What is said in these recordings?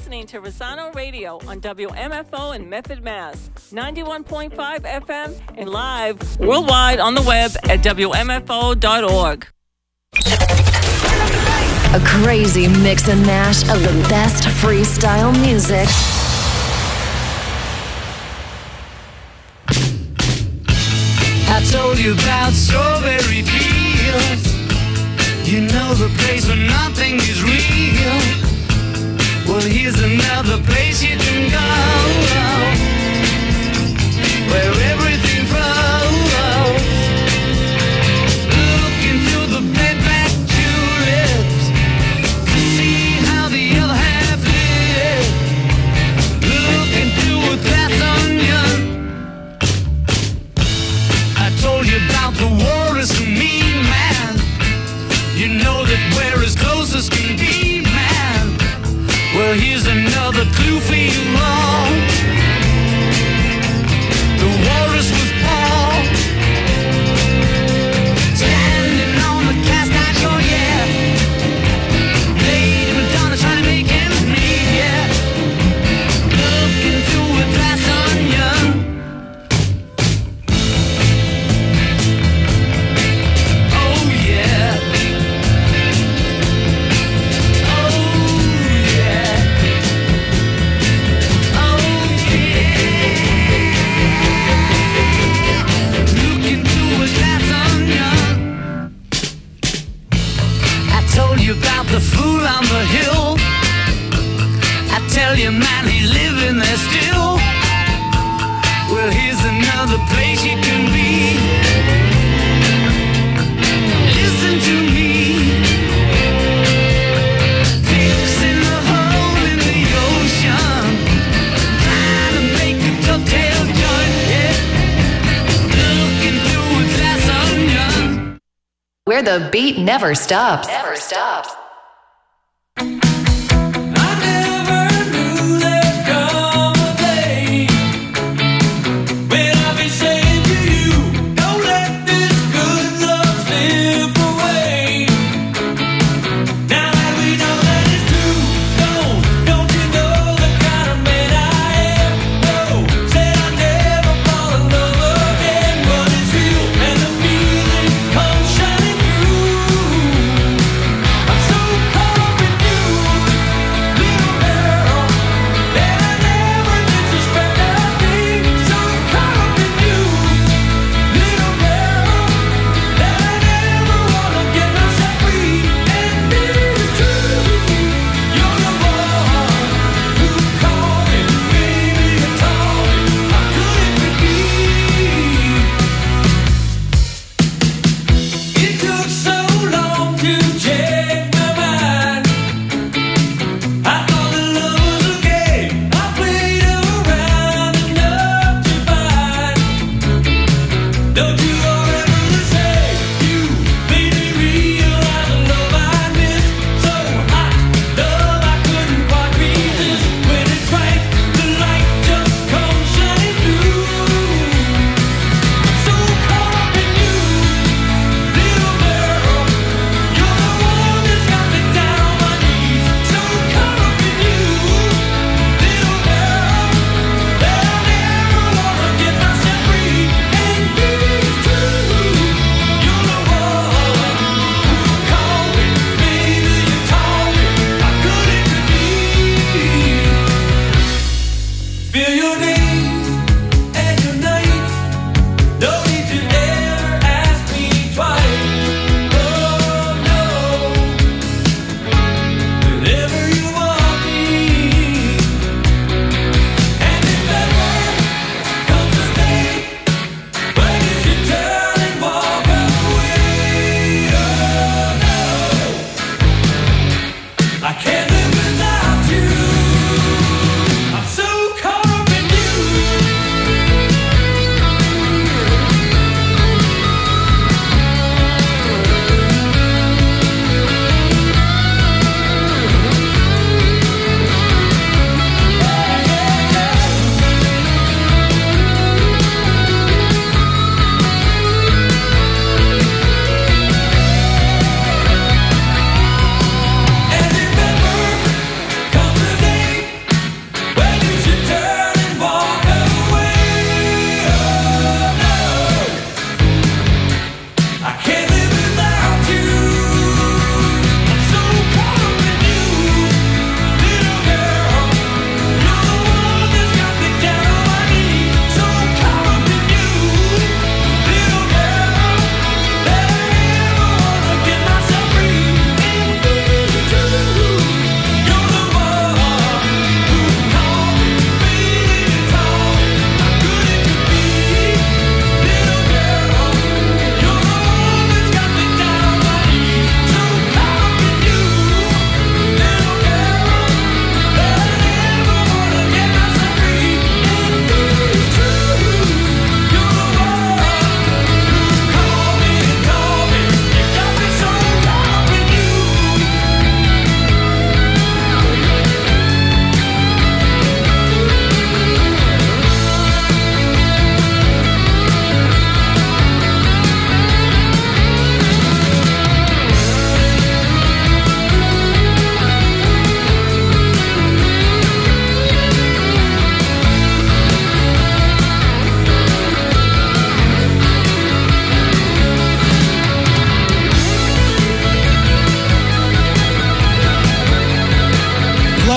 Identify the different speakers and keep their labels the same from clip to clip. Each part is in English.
Speaker 1: listening to Rosano Radio on WMFO in Medford, Mass. 91.5 FM and live worldwide on the web at WMFO.org.
Speaker 2: A crazy mix and mash of the best freestyle music.
Speaker 3: I told you about Strawberry Fields. You know the place where nothing is real. Well, here's another place you can go, where everything flows. Look into the bed-back tulips to see how the other half lives. Look into a glass onion. I told you about the waters of me, man. You know that we're as close as can be, man. Well, here's another clue for you all. The walrus was Paul, standing on the cast iron shore, yeah. Lady Madonna trying to make ends meet, yeah. Look into a glass onion. Oh yeah. About the fool on the hill, I tell you, man, he's living there still. Well, here's another place you can be. Listen to me. Fixing the hole in the ocean, trying to make a dovetail joint, yeah. Looking through a glass onion,
Speaker 2: Where the beat never stops.
Speaker 4: Never stops.
Speaker 3: I'm so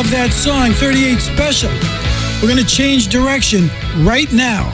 Speaker 4: love that song, 38 Special. We're going to change direction right now.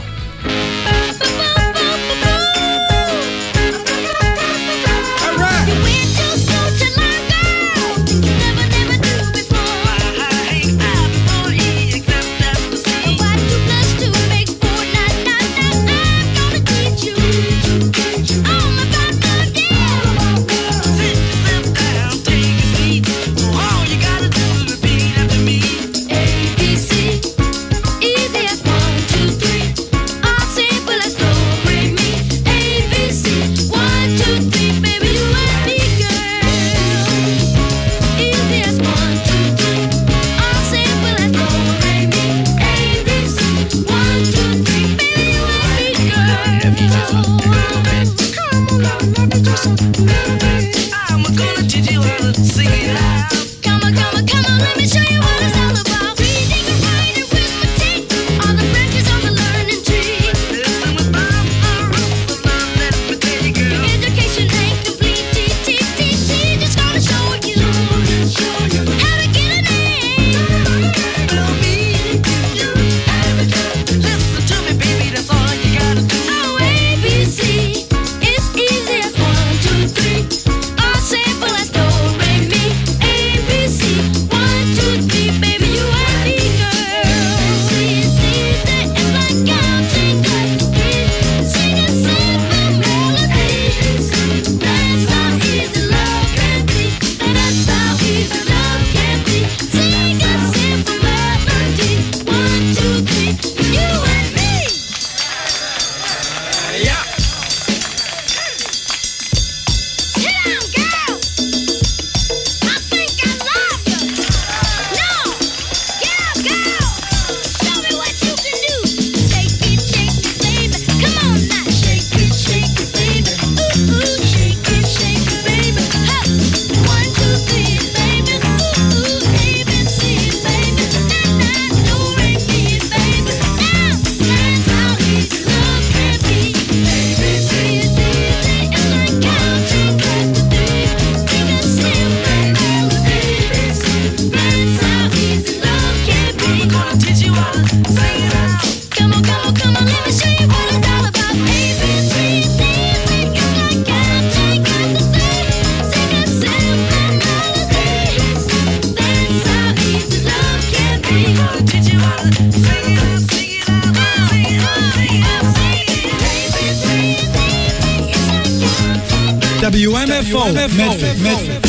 Speaker 4: WMFO, Medford.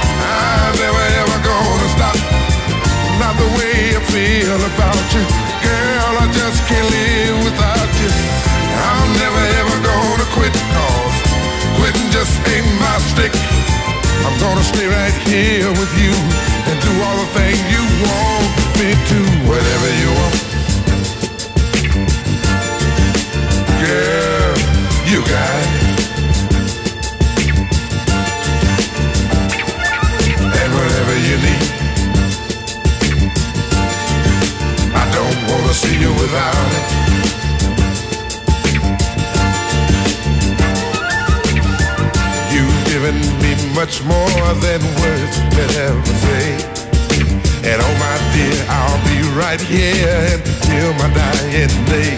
Speaker 5: About you, girl. I just can't live without you. I'm never ever gonna quit, cause quitting just ain't my stick. I'm gonna stay right here with you and do all the things you want me to. Whatever you want, girl, you got it. And whatever you need, I don't wanna see you without it. You've given me much more than words could ever say. And oh my dear, I'll be right here until my dying day.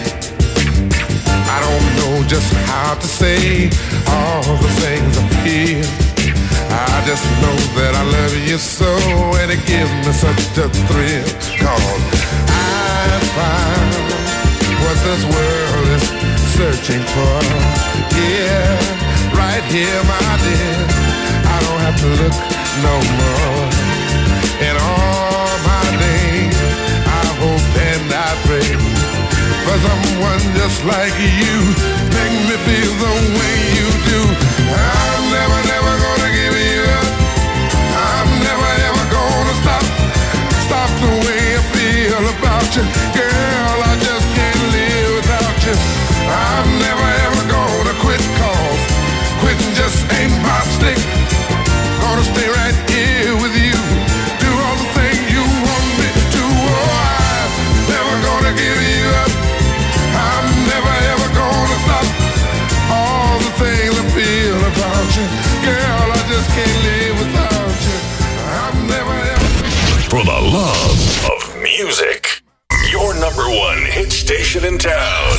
Speaker 5: I don't know just how to say all the things I feel. I just know that I love you so, and it gives me such a thrill. Cause I found what this world is searching for. Yeah, right here, my dear. I don't have to look no more. In all my days, I hope and I pray for someone just like you. Make me feel the way you do. I'm never, never gonna give you up. I'm never, ever gonna stop the way I feel about you. Girl, I just can't live without you. I'm never, ever gonna quit, cause quitting just ain't my stick. Gonna stay right here with you. Do all the things you want me to. Oh, I'm never gonna give you up. I'm never ever gonna stop all the things I feel about you. Girl, I just can't live without you. I'm never ever.
Speaker 6: For the love of music, your number one hit station in town.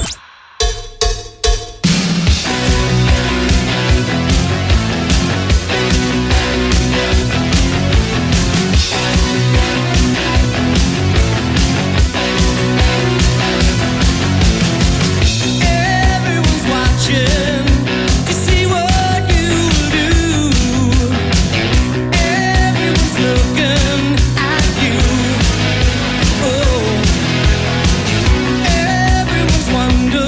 Speaker 3: Wonder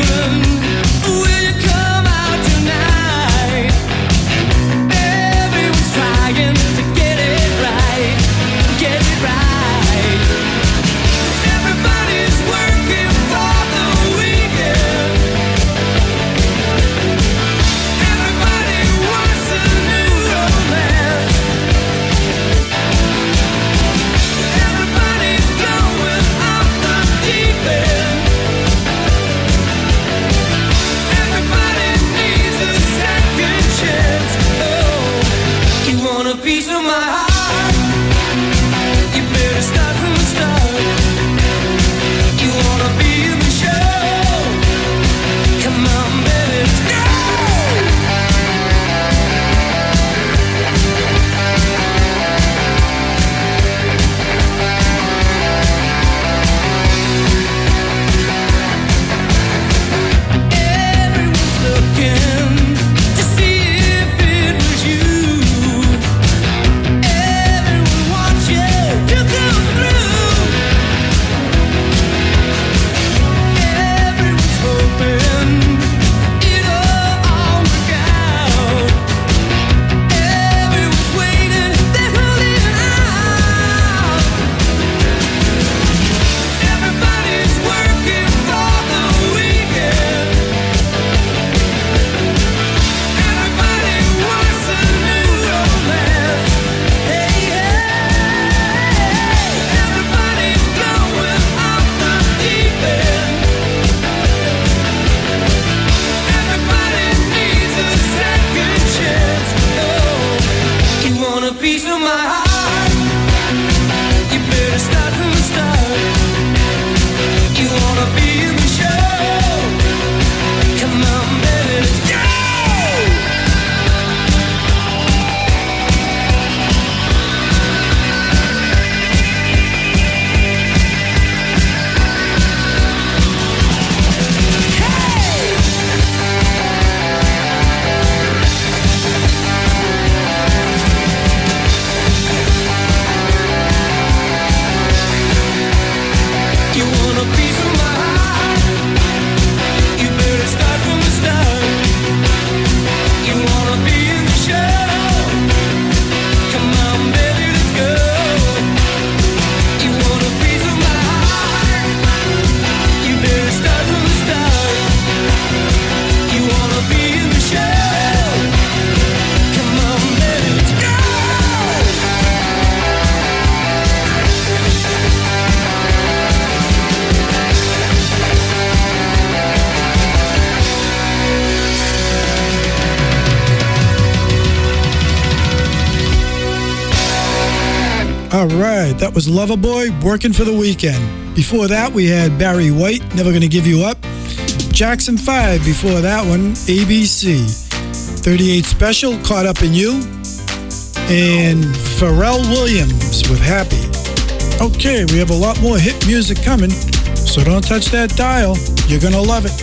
Speaker 4: All right, that was Loverboy, Working for the Weekend. Before that, we had Barry White, Never Gonna Give You Up. Jackson 5, before that one, ABC. 38 Special, Caught Up in You. And Pharrell Williams with Happy. Okay, we have a lot more hit music coming, so don't touch that dial. You're gonna love it.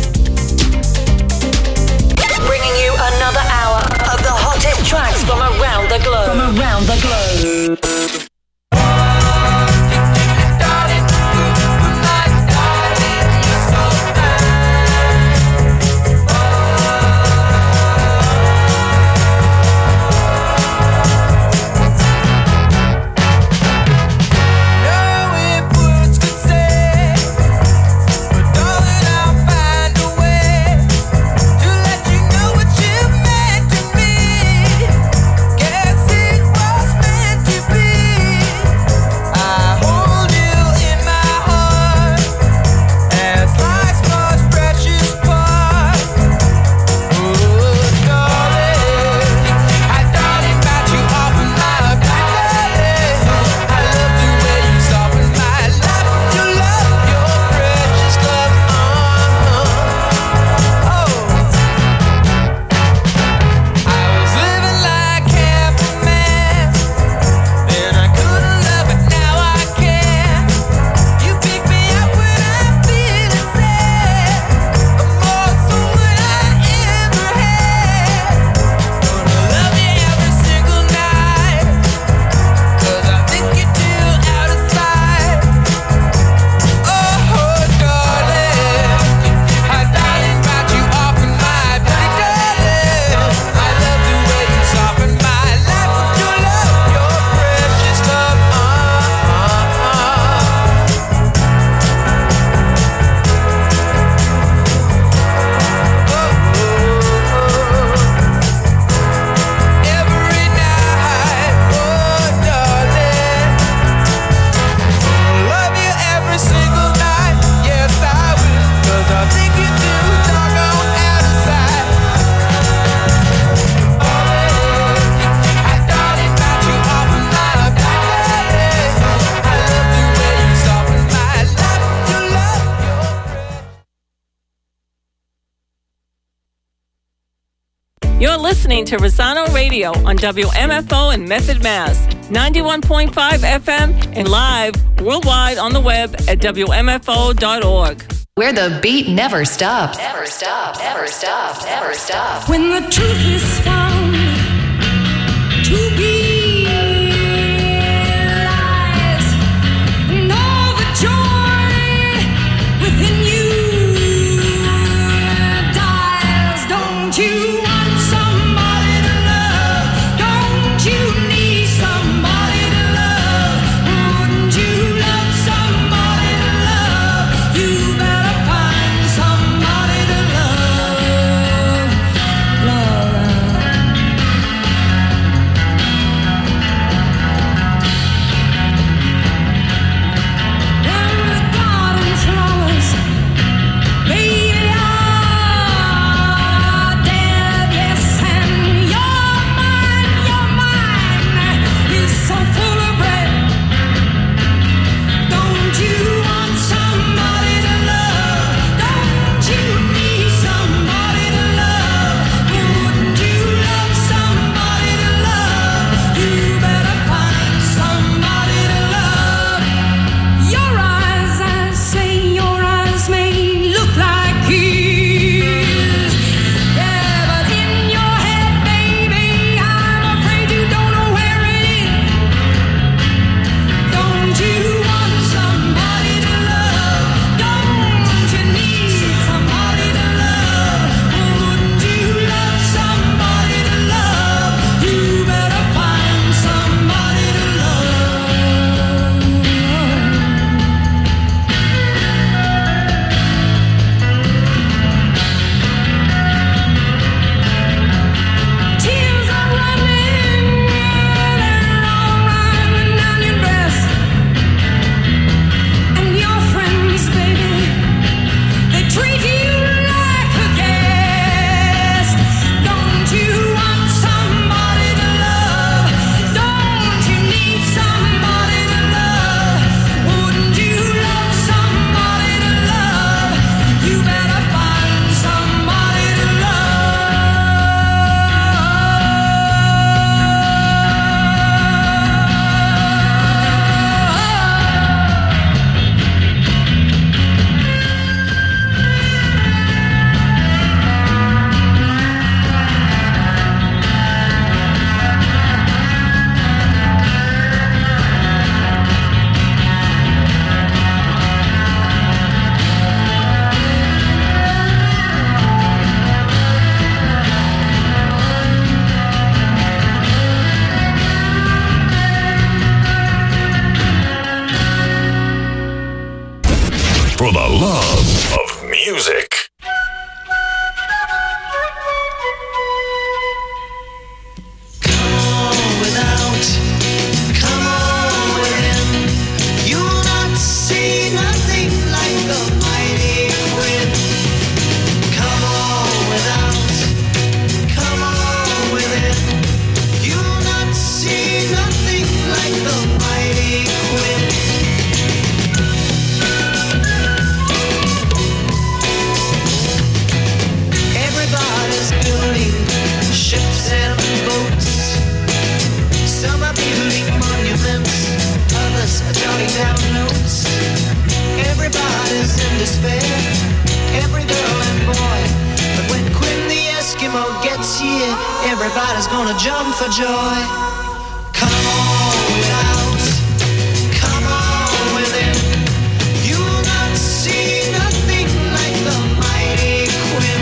Speaker 2: Bringing you another hour of the hottest tracks from around the globe. From around the globe.
Speaker 1: You're listening to Rosano Radio on WMFO in Method, Mass. 91.5 FM and live worldwide on the web at WMFO.org.
Speaker 2: Where the beat never stops. Never stops. Never stops. Never stops.
Speaker 7: When the truth is found to be lies, and all the joy within you dies. Don't you want somebody to love? Don't you need somebody to love? Wouldn't you love somebody to love? You better find somebody to love. Love.
Speaker 6: music.
Speaker 3: Everybody's in despair, every girl and boy. But when Quinn the Eskimo gets here, everybody's gonna jump for joy. Come on without, come on within. You'll not see nothing like the mighty Quinn.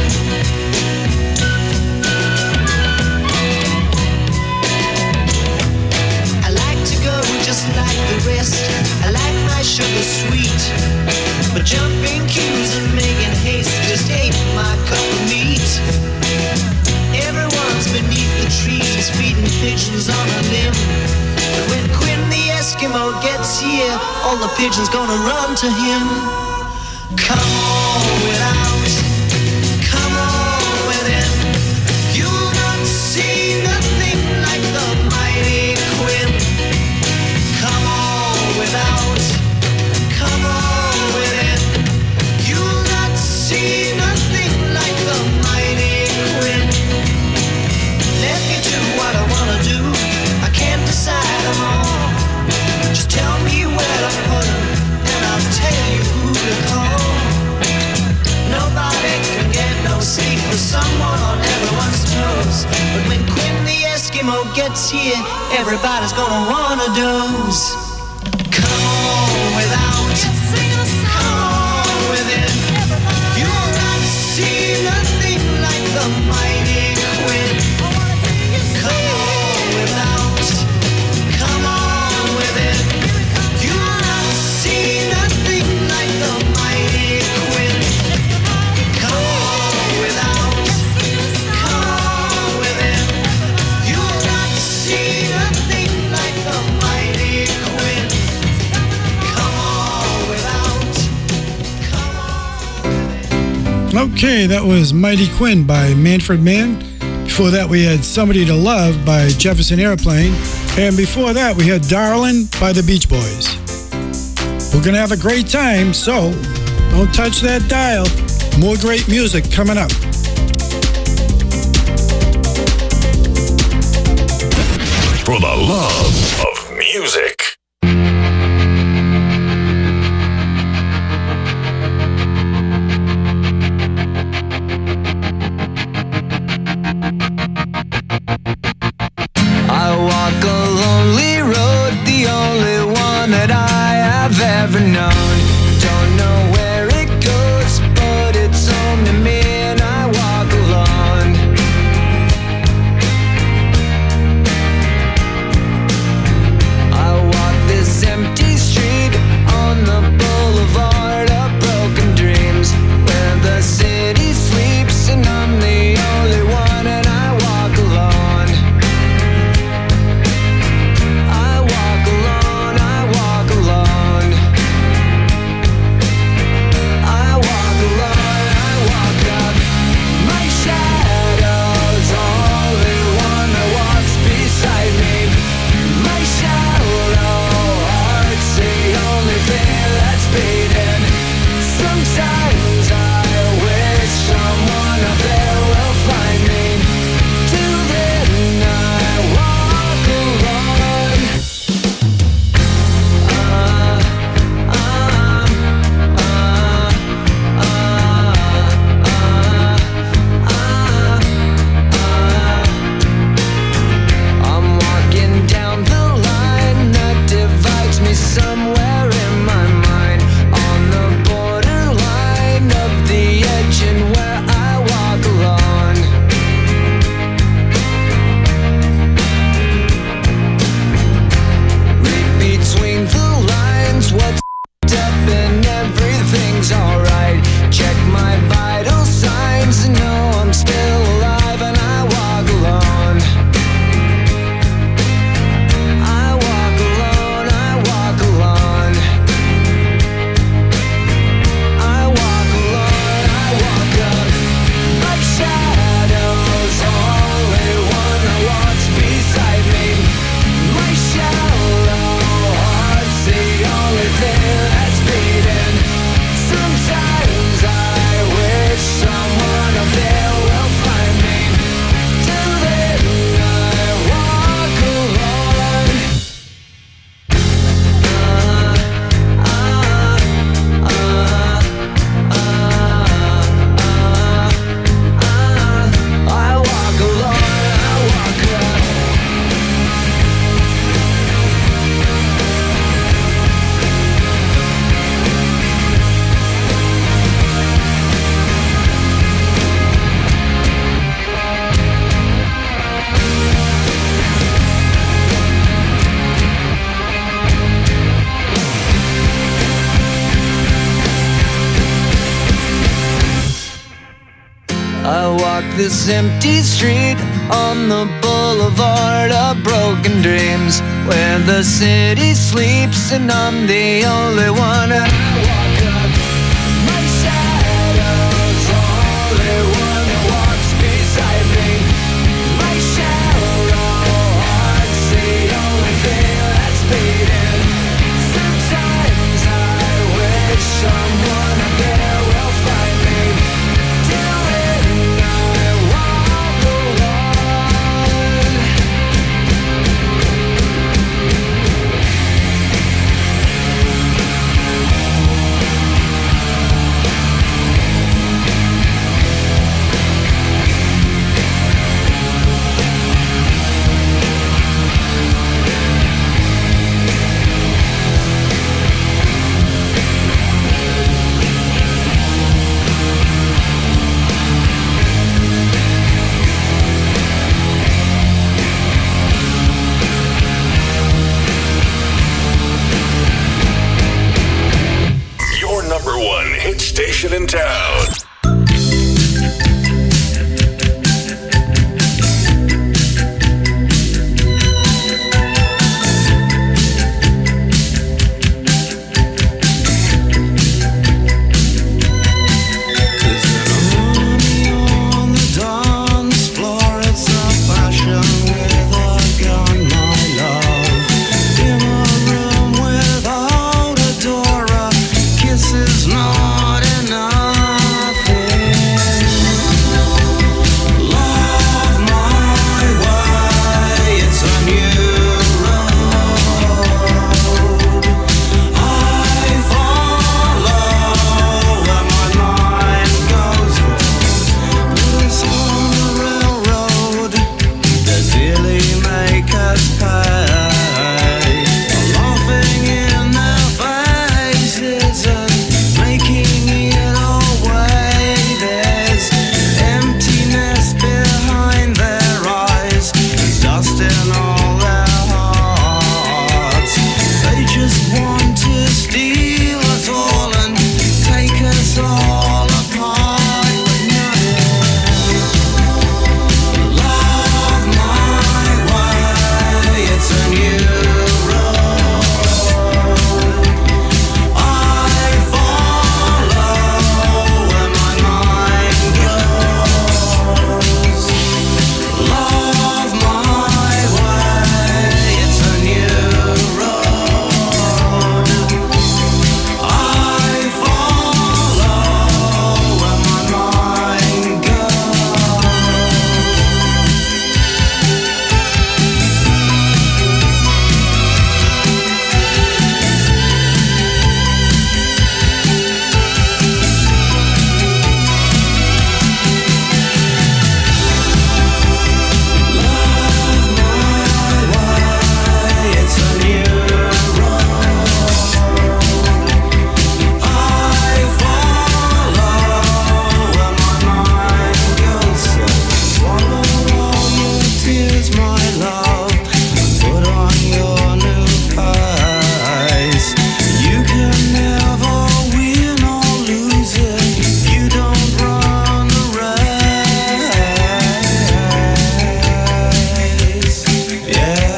Speaker 3: I like to go just like the rest. I like my sugar sweet, but jumping queues and making haste just ain't my cup of meat. Everyone's beneath the trees feeding pigeons on a limb. But when Quinn the Eskimo gets here, all the pigeons gonna run to him. Come on without, come on within. You'll not see nothing like the mighty Quinn. Come on without, come on within. You'll not see nothing like the mighty Quinn. Let me do what I wanna do. I can't decide them all. Just tell me where to put them, and I'll tell you who to call. Nobody can get no sleep with someone on everyone's toes. But when Quinn the Eskimo gets here, everybody's gonna wanna doze. Come on without, come on within. You'll not see nothing like the mighty Quinn. Come on without, come on within. You'll not see nothing like the mighty Quinn. Come on without, come on within. You'll not see nothing like the mighty Quinn. Come on without, come on.
Speaker 4: Okay, that was Mighty Quinn by Manfred Mann. Before that, we had Somebody to Love by Jefferson Airplane. And before that, we had Darlin' by the Beach Boys. We're going to have a great time, so don't touch that dial. More great music coming up.
Speaker 6: For the love of music.
Speaker 3: I walk a lonely road, the only one that I have ever known. Don't know where it goes, but it's home to me, and I walk alone. I walk walk this empty street on the boulevard of broken dreams, where the city sleeps and I'm the only one. And I walk up, my shadow's the only one that walks beside me. My shallow heart's the only thing that's beating. Sometimes I wish someone out there will find me. Till then I walk alone.
Speaker 6: Your number one hit station in town.
Speaker 3: On the dance floor, it's a fashion with a gun, my love. In a room without a door, a kiss is not enough. Love my way, it's a new road. I follow where my mind goes. It's on the railroad that dearly make us pay. Laughing in their faces and making it away. There's emptiness behind their eyes, there's dust in all their hearts. They just want to steal us all and take us all apart. Love my way, it's a new road. I follow where my mind goes. Love my way, it's a new road. I follow where my mind goes. It's a new road. I follow where my mind goes. Swallow all your tears, my love, and put on your new face. You can never win or lose if you don't run the race. Yeah,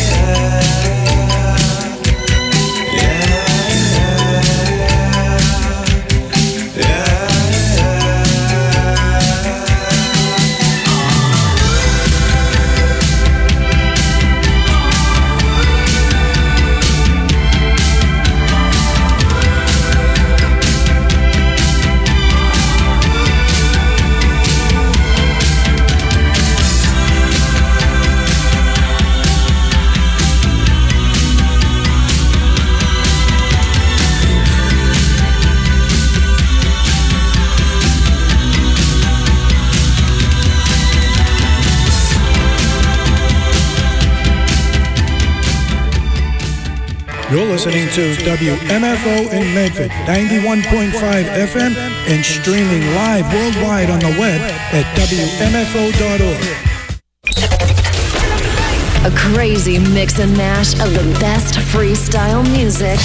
Speaker 4: You're listening to WMFO in Medford, 91.5 FM, and streaming live worldwide on the web at WMFO.org.
Speaker 2: A crazy mix and mash of the best freestyle music.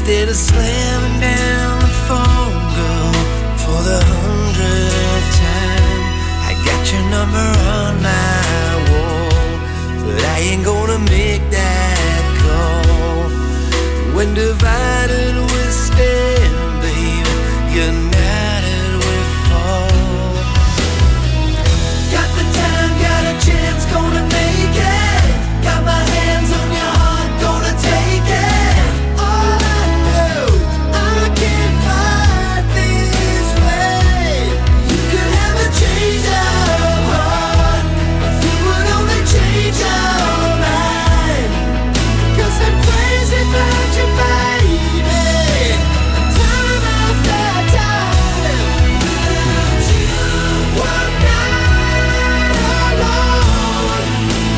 Speaker 3: Instead of slamming down the phone, girl, for the 100th time, I got your number on my wall, but I ain't gonna make that call. When divided we stand, baby, united we fall. Got the time, got a chance, gonna make it. Got my hands on your heart, gonna take it. All I know, I can't fight this way. You could have a change of heart if you would only change your mind. 'Cause I'm crazy about you, baby. Time after time, without you, one night alone.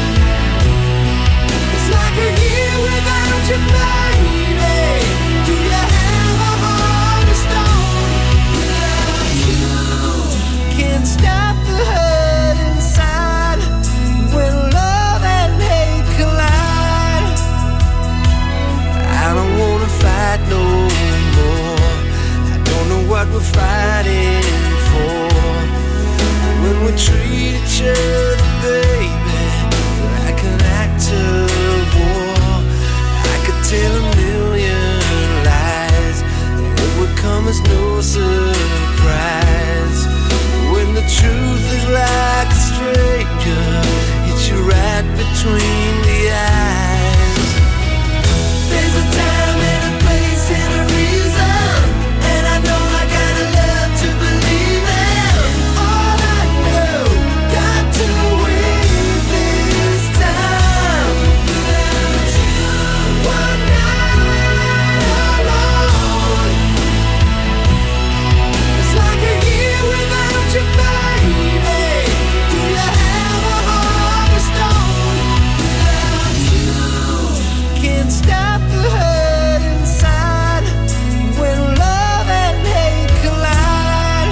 Speaker 3: It's like a year without you, baby. Do you have a heart of stone? Without you, can't stop the hurt inside when love and hate collide. I don't wanna fight no more. I don't know what we're fighting for. When we treat each other, baby, like an act of war, I could tell a million lies, and it would come as no surprise. When the truth is like a stranger, hits you right between the eyes. There's a time and a place and a reason, and I know I gotta love to believe in. All I know, got to win this time. Without you, one night alone. It's like a year without you, baby. Do you have a heart of stone? Without you, can't stop the hurt inside when love and hate collide.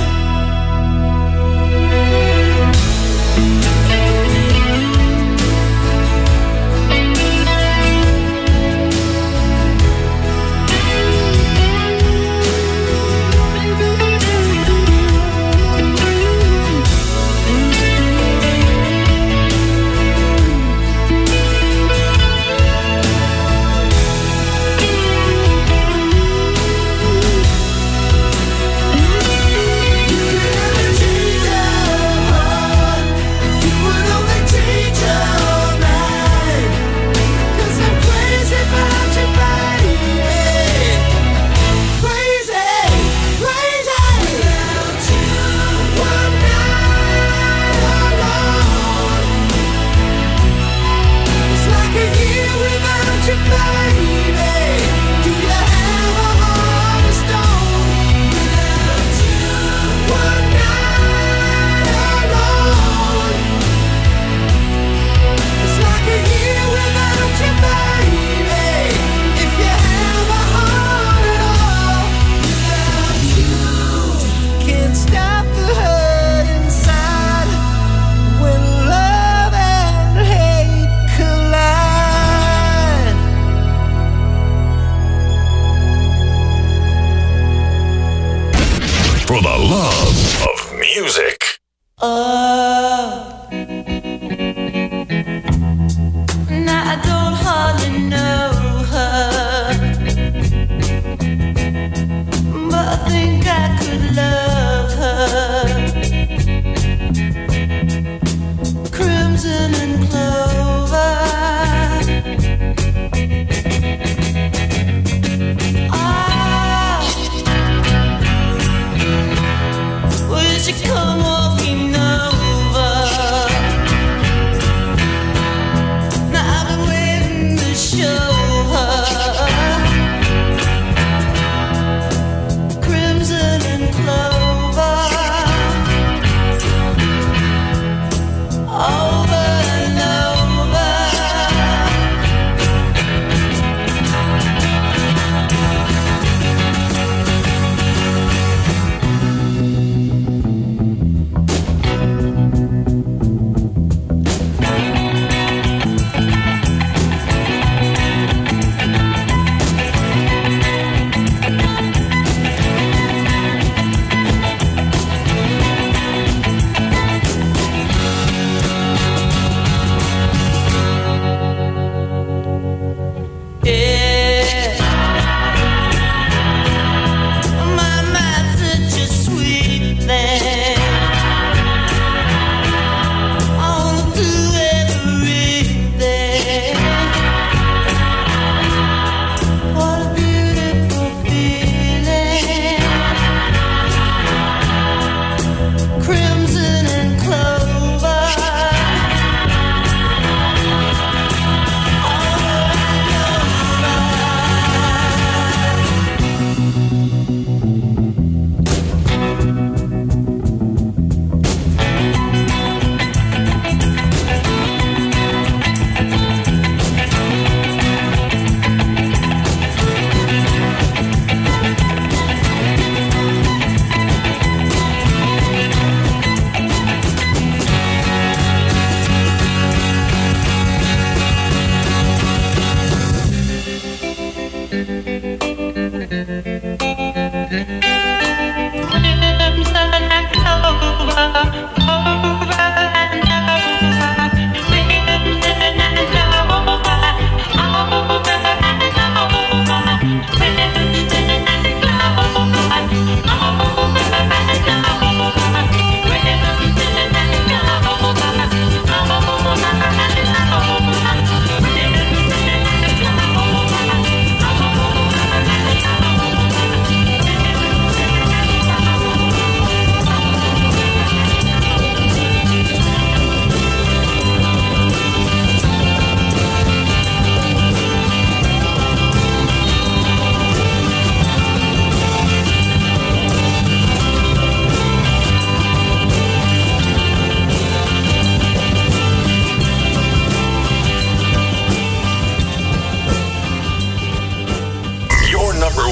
Speaker 6: For the love of music.
Speaker 7: Now I don't hardly know her, but I think I could love her. Crimson and clover. Will she come walking over? Now I've been waiting to show her. Crimson and clover. Over and over.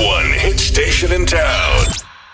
Speaker 6: one hit station in town.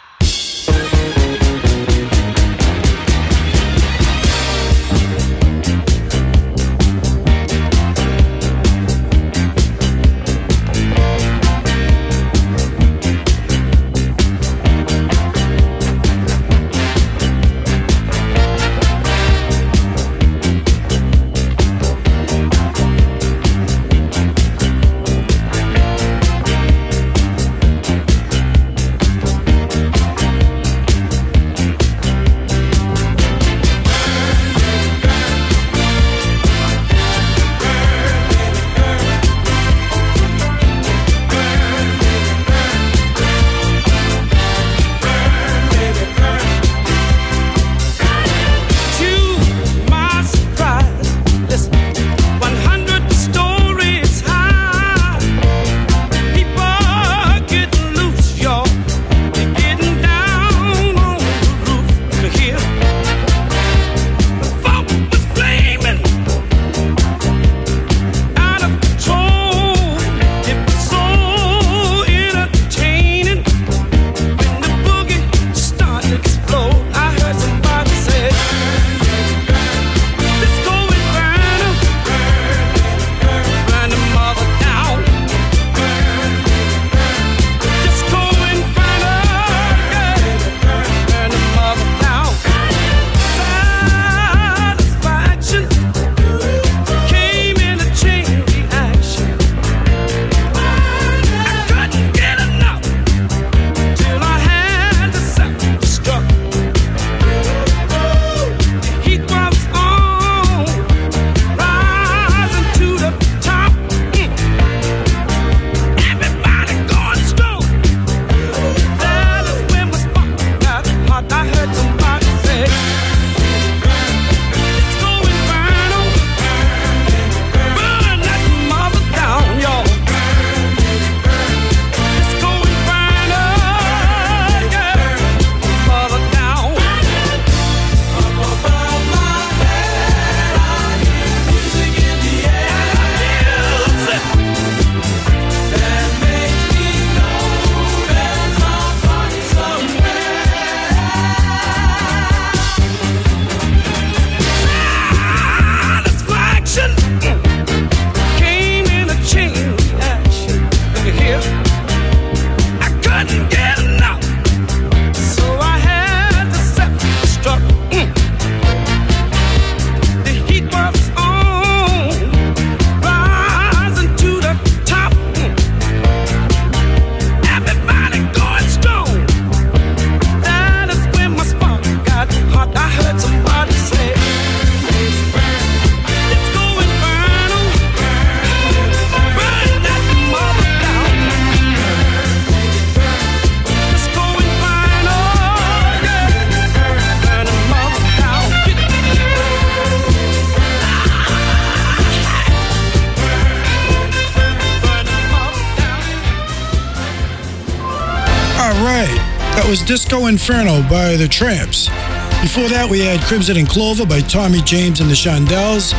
Speaker 4: Was Disco Inferno by the Tramps. Before that, we had Crimson and Clover by Tommy James and the Shondells,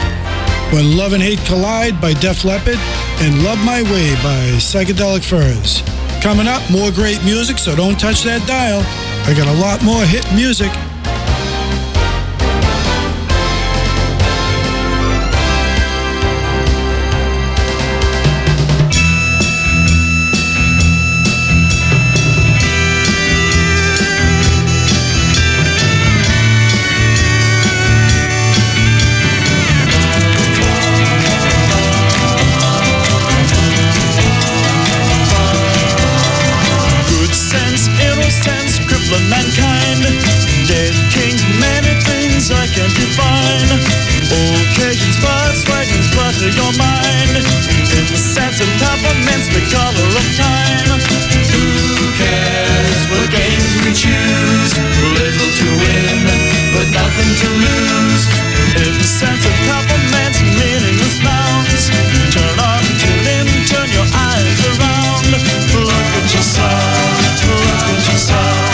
Speaker 4: When Love and Hate Collide by Def Leppard, and Love My Way by Psychedelic Furs. Coming up, more great music, so don't touch that dial. I got a lot more hit music.
Speaker 3: Mankind, dead kings, many things I can't define. Occasions, spots, wagons, clutter your mind. In the sense of peppermints, the color of time. Who cares what games we choose? Little to win, but nothing to lose. In the sense of peppermints, meaningless nouns. Turn on, tune in, turn your eyes around. Look at yourself, look at yourself.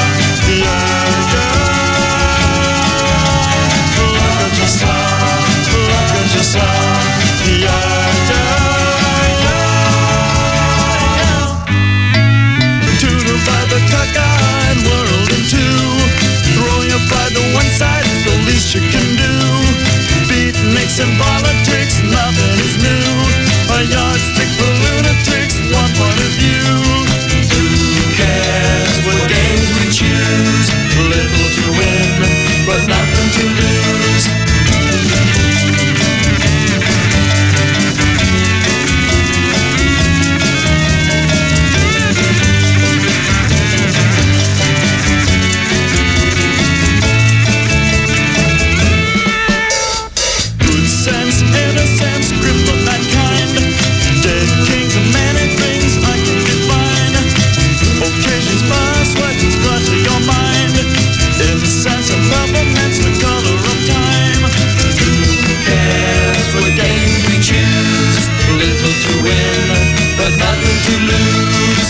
Speaker 3: win, but nothing to lose.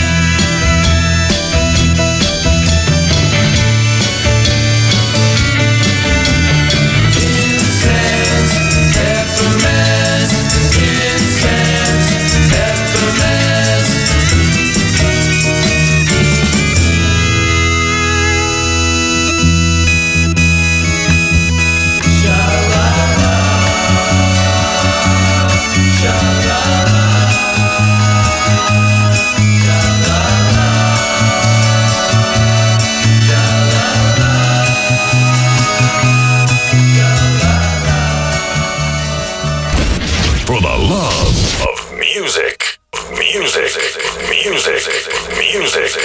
Speaker 3: Incense, peppermint, incense, peppermint.
Speaker 6: For the love of music, music, music, music.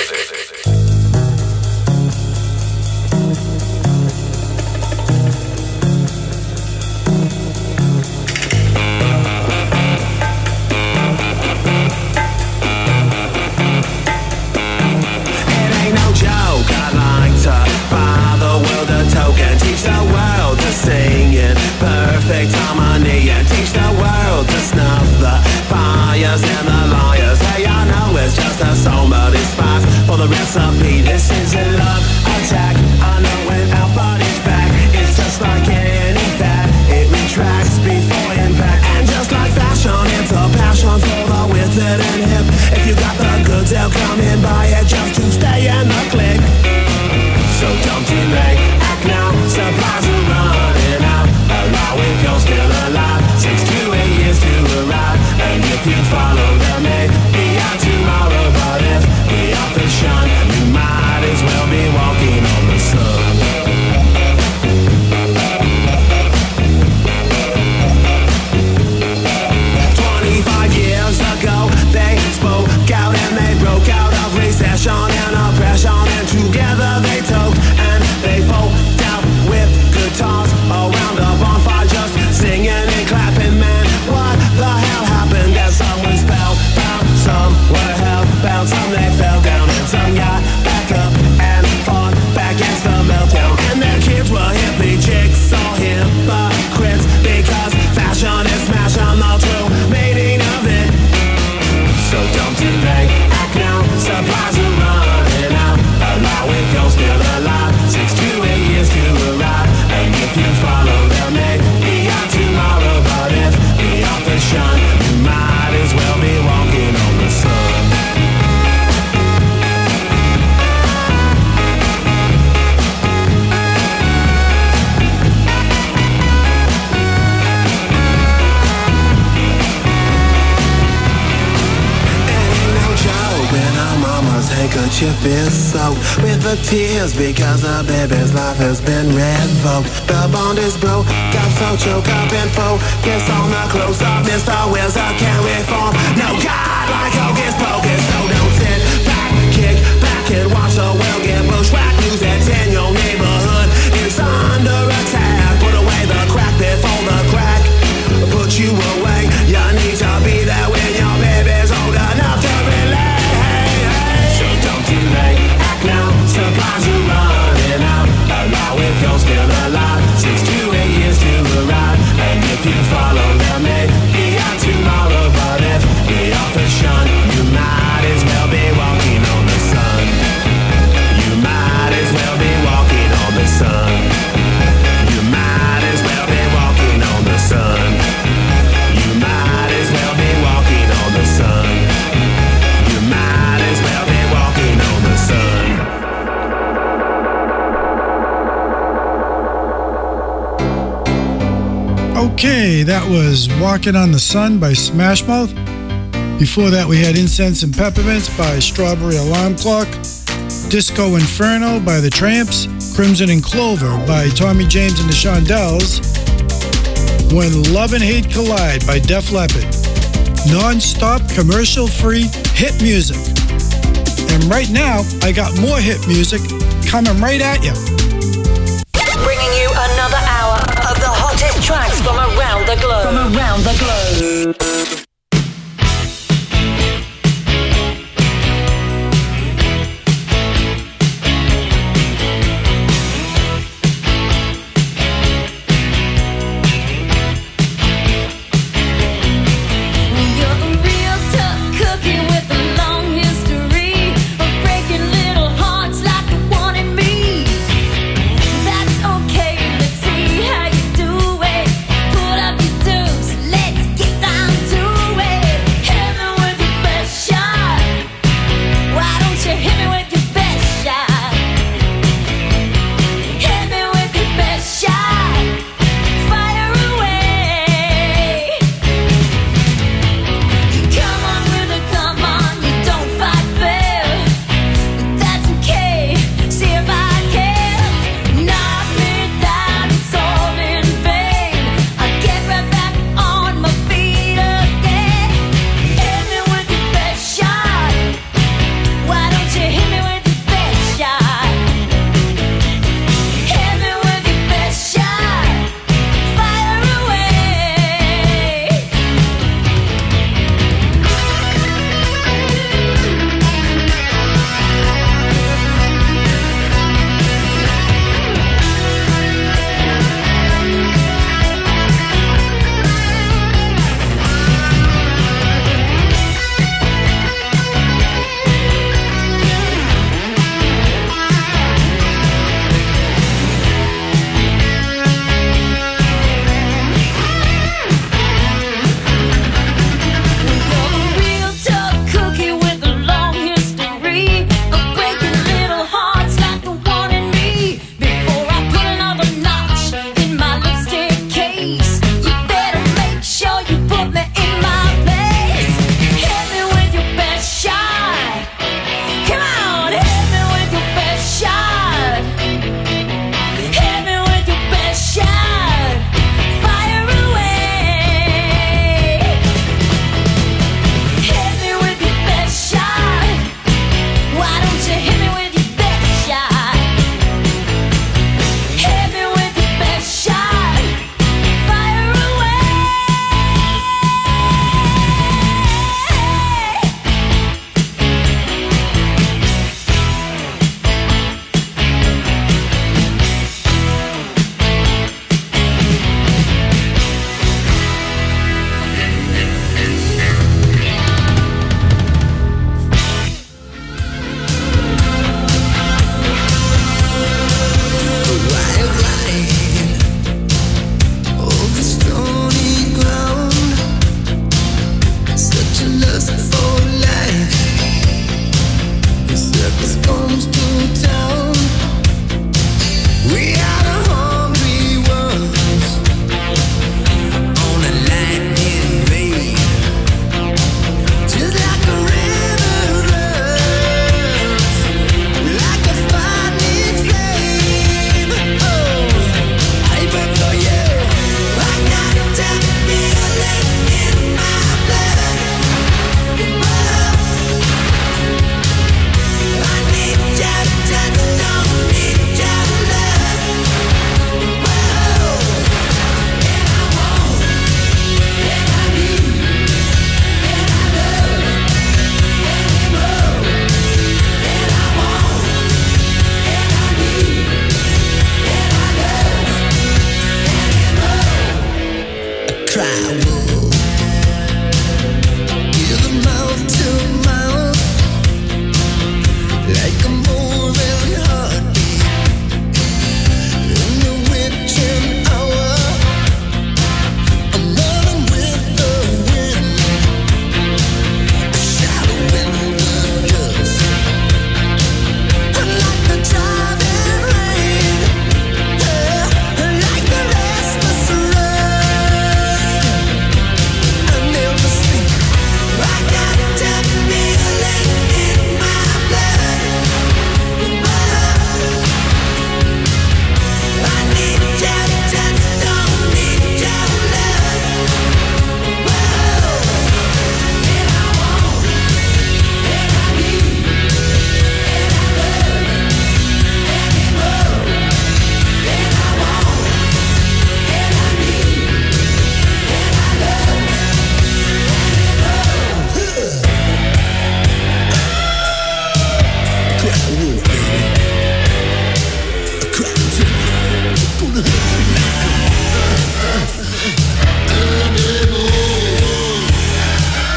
Speaker 3: It ain't no joke, I'd like to buy the world a token. Teach the world to sing in perfect harmony, and teach the world to snuff the fires and the liars. Hey, I know it's just a song, but it's fast for the recipe. This is a love attack. I know when our body's back, it's just like any fat. It retracts before impact, and just like fashion, it's a passion for the withered and hip. If you got the goods, they'll come and buy it just to stay in the clique. So don't delay, act now, supplies are running out. Allow if you're still alive, 6 to 8 years to arrive. And if you follow the may be out tomorrow, but if we are the shine, you might as well be walking on the sun. 25 years ago, they spoke out and they broke out of recession and oppression, and together they took and they folk out with guitars around a bonfire, just singing and clapping. Man, what the hell happened? That some were spellbound, some were hellbound, some they fell down, and some got back up and fought back against the meltdown. And their kids were hippie chicks or hypocrites, because fashion is smashing the true meaning of it. So don't delay, act now, supplies are running out. Allow if you're still alive, 6 to 8 years to arrive. And if you follow them, maybe out tomorrow, but if we off the shine, you might as well be walking on the sun. Handkerchief is soaked with the tears because the baby's life has been revoked. The bond is broke, got so choked up and focus on the close up. Mr. Wilson can't reform. No God like Hocus Pocus. So don't sit back, kick back and watch the world get bushwhacked. News that's in your neighborhood is under attack. Put away the crack before the crack put you away. You need to be there when your baby's old enough to relate. Act now, supplies are running out. Allow if you're still alive, 6 to 8 years to arrive. And if you follow them, maybe out tomorrow, but if we off the shine, you might as well be walking on the sun. You might as well be walking on the sun. You might as well be walking on the sun. You might as well be walking on the sun. You might as well be walking on the sun.
Speaker 4: Okay, that was Walking on the Sun by Smash Mouth. Before that, we had Incense and Peppermints by Strawberry Alarm Clock, Disco Inferno by The Tramps, Crimson and Clover by Tommy James and the Shondells, When Love and Hate Collide by Def Leppard. Non-stop, commercial-free hit music. And right now, I got more hit music coming right at you.
Speaker 2: Bringing you another hour of the hottest tracks from around the globe. From around the globe.
Speaker 7: You're
Speaker 3: lust.